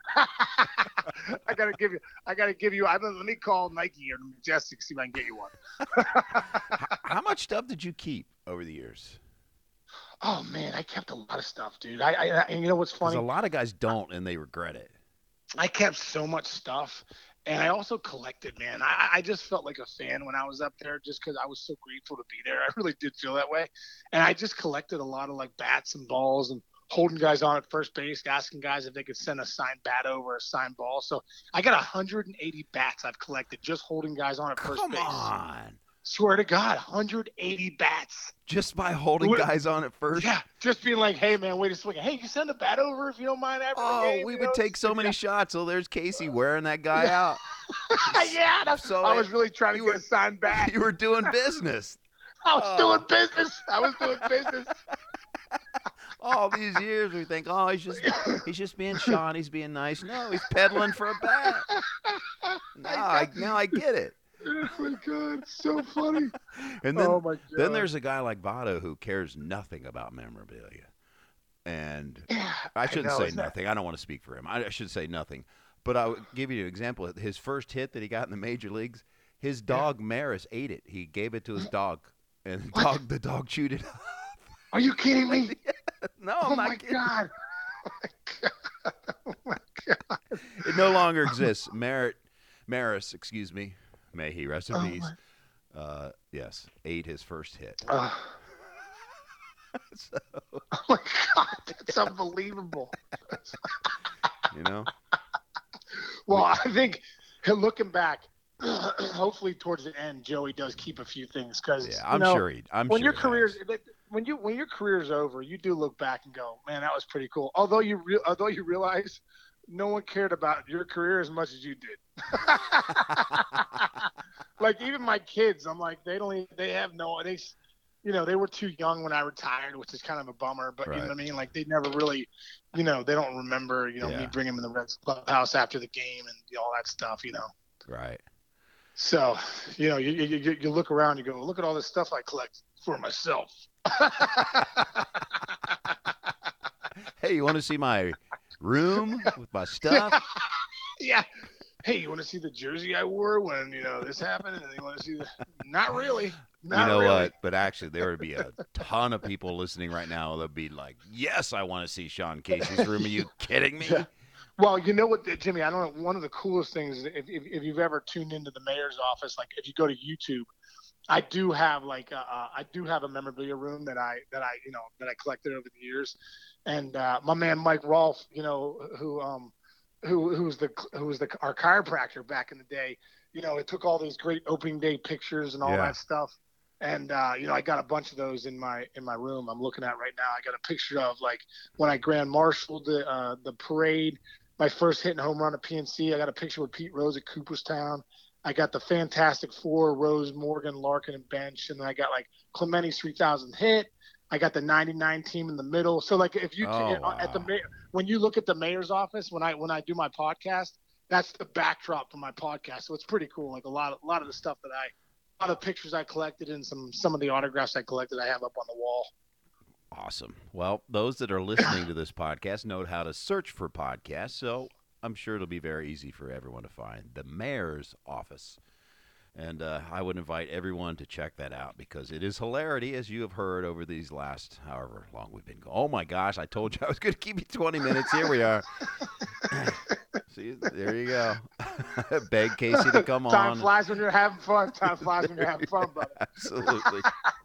can't. I gotta give you. I gotta give you. I let me call Nike or Majestic see if I can get you one. how, how much stuff did you keep over the years? Oh man, I kept a lot of stuff, dude. I, I and you know what's Because funny? a lot of guys don't, and they regret it. I kept so much stuff, and I also collected, man. I, I just felt like a fan when I was up there just because I was so grateful to be there. I really did feel that way. And I just collected a lot of, like, bats and balls and holding guys on at first base, asking guys if they could send a signed bat over a signed ball. So I got one hundred eighty bats I've collected just holding guys on at first Come base. Come on. Swear to God, one hundred eighty bats. Just by holding What- guys on at first? Yeah, just being like, hey, man, wait a swing. Hey, you send a bat over if you don't mind after the Oh, game. we you would know? take so many Yeah. shots. Oh, there's Casey wearing that guy out. yeah, that's, So I it- was really trying to you get were- a signed bat. You were doing business. I was Oh. doing business. I was doing business. All these years we think, oh, he's just he's just being Sean. He's being nice. No, he's peddling for a bat. No, I, now I get it. Oh my God, it's so funny. And then, oh my God. then there's a guy like Votto who cares nothing about memorabilia. And Yeah, I shouldn't know, say isn't it? nothing. I don't want to speak for him. I, I should say nothing. But I'll give you an example. His first hit that he got in the major leagues, his dog Maris ate it. He gave it to his dog, and the What? dog, the dog chewed it up. Are you kidding me? No, oh I'm my not kidding. God. Oh my God. Oh my God. It no longer exists. Merritt, Maris, excuse me. May he rest in Oh peace. Uh, yes, ate his first hit. Uh, So, oh my God, that's unbelievable. you know, Well, I think looking back, hopefully towards the end, Joey does keep a few things because yeah, I'm you know, sure he. I'm when sure your he career's has. when you when your career's over, you do look back and go, man, that was pretty cool. Although you re- although you realize no one cared about your career as much as you did. Like even my kids, I'm like they don't even, they have no they you know they were too young when I retired, which is kind of a bummer. But you know Right. what I mean? Like they never really, you know, they don't remember you know Yeah. me bringing them in the Reds clubhouse after the game and you know, all that stuff. You know. Right. So, you know, you, you you you look around, you go, look at all this stuff I collect for myself. Hey, you want to see my room with my stuff? Yeah. Hey, you want to see the jersey I wore when you know this happened? And you want to see the? Not really. Not you know really. what? But actually, there would be a ton of people listening right now that'd be like, "Yes, I want to see Sean Casey's room." Are you kidding me? Yeah. Well, you know what, Jimmy? I don't know. One of the coolest things, if, if, if you've ever tuned into the mayor's office, like if you go to YouTube, I do have like a, uh, I do have a memorabilia room that I that I you know that I collected over the years, and uh, my man Mike Rolfe, you know, who um who who was the who was the our chiropractor back in the day, you know, it took all these great opening day pictures and all Yeah. that stuff. And uh, you know, I got a bunch of those in my in my room. I'm looking at right now. I got a picture of like when I grand marshaled the uh, the parade, my first hit and home run at P N C. I got a picture with Pete Rose at Cooperstown. I got the Fantastic Four, Rose, Morgan, Larkin, and Bench, and then I got like Clementi's three thousand hit. I got the ninety-nine team in the middle. So like if you Oh, at the wow. mayor, when you look at the mayor's office when I when I do my podcast, that's the backdrop for my podcast. So it's pretty cool. Like a lot of a lot of the stuff that I a lot of pictures I collected and some some of the autographs I collected I have up on the wall. Awesome. Well, those that are listening to this podcast know how to search for podcasts, so I'm sure it'll be very easy for everyone to find the mayor's office. And uh, I would invite everyone to check that out because it is hilarity, as you have heard over these last however long we've been going. Oh, my gosh, I told you I was going to keep you twenty minutes. Here we are. See, there you go. Beg Casey to come Time on. flies when you're having fun. Time flies when you're having fun, brother. Absolutely.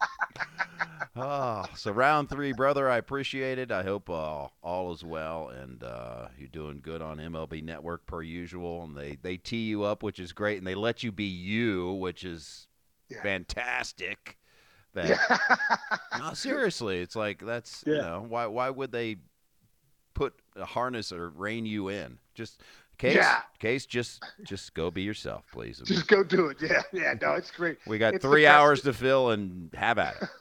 Oh, so round three, brother, I appreciate it. I hope uh, all is well, and uh, you're doing good on M L B Network per usual. And they, they tee you up, which is great, and they let you be you, which is Yeah. fantastic. That, Yeah. no, seriously, it's like that's Yeah. you know why why would they put a harness or rein you in? Just case Yeah. case just just go be yourself, please. Just go do it. Yeah, yeah. No, it's great. We got It's the three best- hours to fill and have at it.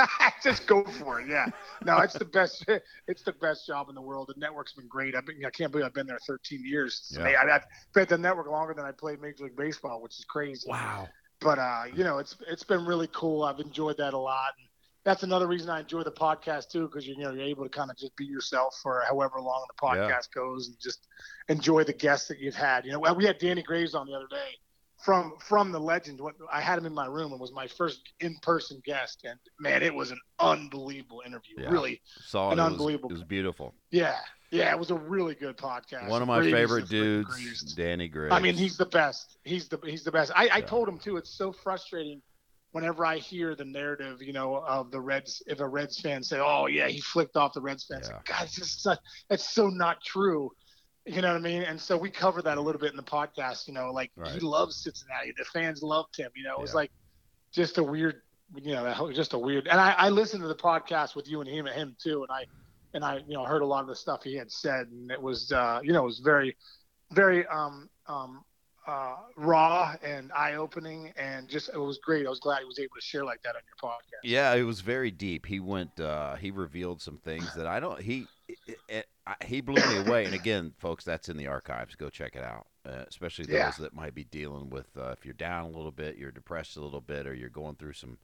Just go for it. Yeah. No, it's the best. It's the best job in the world. The network's been great. I've been, I can't believe I've been there thirteen years. It's Yeah. amazing. I've been at the network longer than I played Major League Baseball, which is crazy. Wow. But uh, you know, it's it's been really cool. I've enjoyed that a lot. And that's another reason I enjoy the podcast too, because you know you're able to kind of just be yourself for however long the podcast Yeah. goes, and just enjoy the guests that you've had. You know, we had Danny Graves on the other day from from the Legend. What I had him in my room and was my first in-person guest, and man, it was an unbelievable interview. Yeah. Really, Saw it. An It was, unbelievable- it was beautiful. yeah, yeah, it was a really good podcast. One of my Graves favorite is freaking dudes, Graves. Danny Graves. I mean, he's the best. He's the he's the best. I, I Yeah. told him too. It's so frustrating whenever I hear the narrative, you know, of the Reds. If a Reds fan say, "Oh yeah, he flicked off the Reds fans," Yeah. like, God, it's just such, it's so not true. You know what I mean? And so we cover that a little bit in the podcast. You know, like Right. he loves Cincinnati. The fans loved him. You know, it was Yeah. like just a weird, you know, that whole- just a weird. And I, I listened to the podcast with you and him and him too, and I and I you know heard a lot of the stuff he had said, and it was uh, you know it was very, very um um uh, raw and eye-opening, and just it was great. I was glad he was able to share like that on your podcast. Yeah, it was very deep. He went. Uh, he revealed some things that I don't. He it, it, I, he blew me away. And again, folks, that's in the archives. Go check it out. Uh, especially those Yeah. that might be dealing with uh, if you're down a little bit, you're depressed a little bit, or you're going through some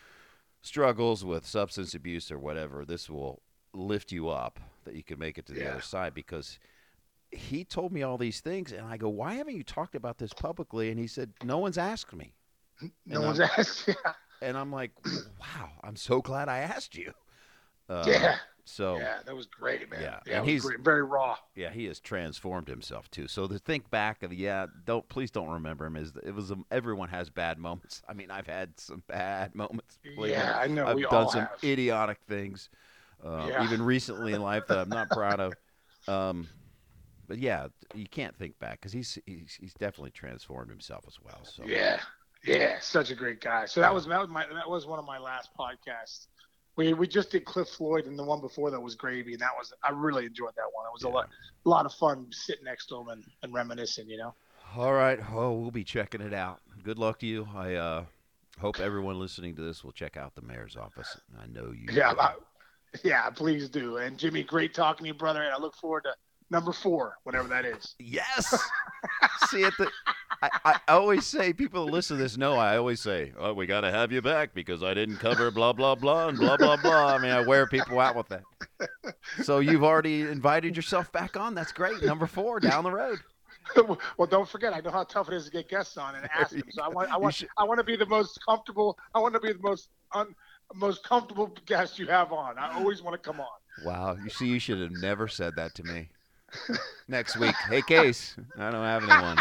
struggles with substance abuse or whatever. This will lift you up that you can make it to the Yeah. other side, because he told me all these things, and I go, "Why haven't you talked about this publicly?" And he said, "No one's asked me." No And one's I'm- asked. Yeah. And I'm like, "Wow, I'm so glad I asked you." Uh, Yeah. So Yeah, that was great, man. Yeah, Yeah, and it was he's- great. Very raw. yeah, he has transformed himself too. So to think back of yeah, don't please don't remember him as it was. Um, everyone has bad moments. I mean, I've had some bad moments. believe me. Yeah, I know. I've we done all some have. idiotic things, uh, Yeah. even recently in life that I'm not proud of. Um, but yeah, you can't think back because he's, he's he's definitely transformed himself as well. So Yeah, yeah, such a great guy. So that was that was my that was one of my last podcasts. We we just did Cliff Floyd, and the one before that was Gravy, and that was I really enjoyed that one. It was a lot a lot of fun sitting next to him and, and reminiscing, you know. All right. Oh, we'll be checking it out. Good luck to you. I uh, hope everyone listening to this will check out the mayor's office. I know you. Yeah, will. I, yeah, please do. And Jimmy, great talking to you, brother. And I look forward to number four, whatever that is. Yes. See, at the, I, I always say, people that listen to this know, I always say, oh, we got to have you back because I didn't cover blah, blah, blah, and blah, blah, blah. I mean, I wear people out with that. So you've already invited yourself back on. That's great. Number four, down the road. Well, don't forget, I know how tough it is to get guests on and ask There them. you So I go. want, I You want, should- I want to be the most comfortable. I want to be the most un, most comfortable guest you have on. I always want to come on. Wow. You see, you should have never said that to me. Next week, hey, Case, I don't have anyone.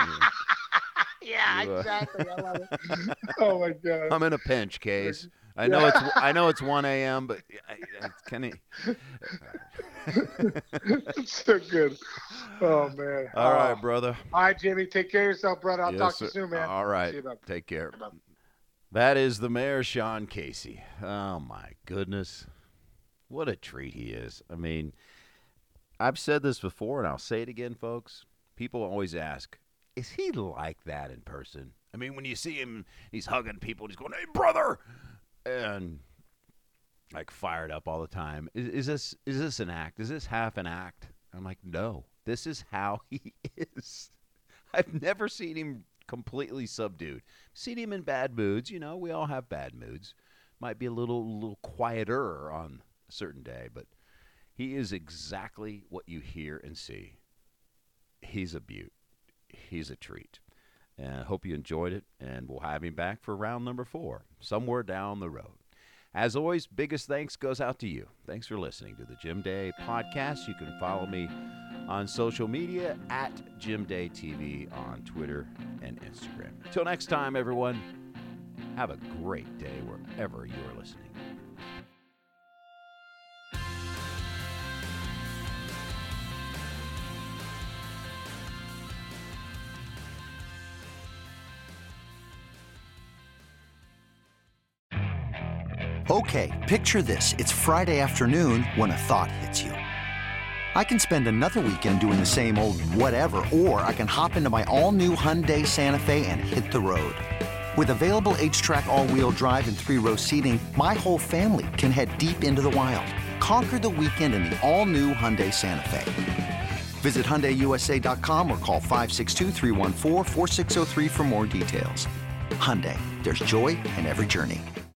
Yeah, You, uh, exactly. I love it. Oh my god. I'm in a pinch, Case. I know it's I know it's one a m, but I, I, can he? It's so good. Oh man. All right, Oh. brother. All right, Jimmy. Take care of yourself, brother. I'll Yes, talk to you sir. soon, man. All right. See you, bud. Take care. Bye. That is the mayor, Sean Casey. Oh, my goodness. What a treat he is. I mean, I've said this before, and I'll say it again, folks. People always ask, is he like that in person? I mean, when you see him, he's hugging people, and he's going, hey, brother! And, like, fired up all the time. Is, is this is this an act? Is this half an act? I'm like, no. This is how he is. I've never seen him completely subdued. Seen him in bad moods. You know, we all have bad moods. Might be a little little quieter on a certain day, but he is exactly what you hear and see. He's a beaut. He's a treat. And I hope you enjoyed it, and we'll have him back for round number four, somewhere down the road. As always, biggest thanks goes out to you. Thanks for listening to the Jim Day Podcast. You can follow me on social media at Jim Day T V on Twitter and Instagram. Until next time, everyone, have a great day wherever you are listening. Okay, picture this. It's Friday afternoon when a thought hits you. I can spend another weekend doing the same old whatever, or I can hop into my all-new Hyundai Santa Fe and hit the road. With available H-Track all-wheel drive and three-row seating, my whole family can head deep into the wild. Conquer the weekend in the all-new Hyundai Santa Fe. Visit Hyundai U S A dot com or call five six two, three one four, four six zero three for more details. Hyundai, there's joy in every journey.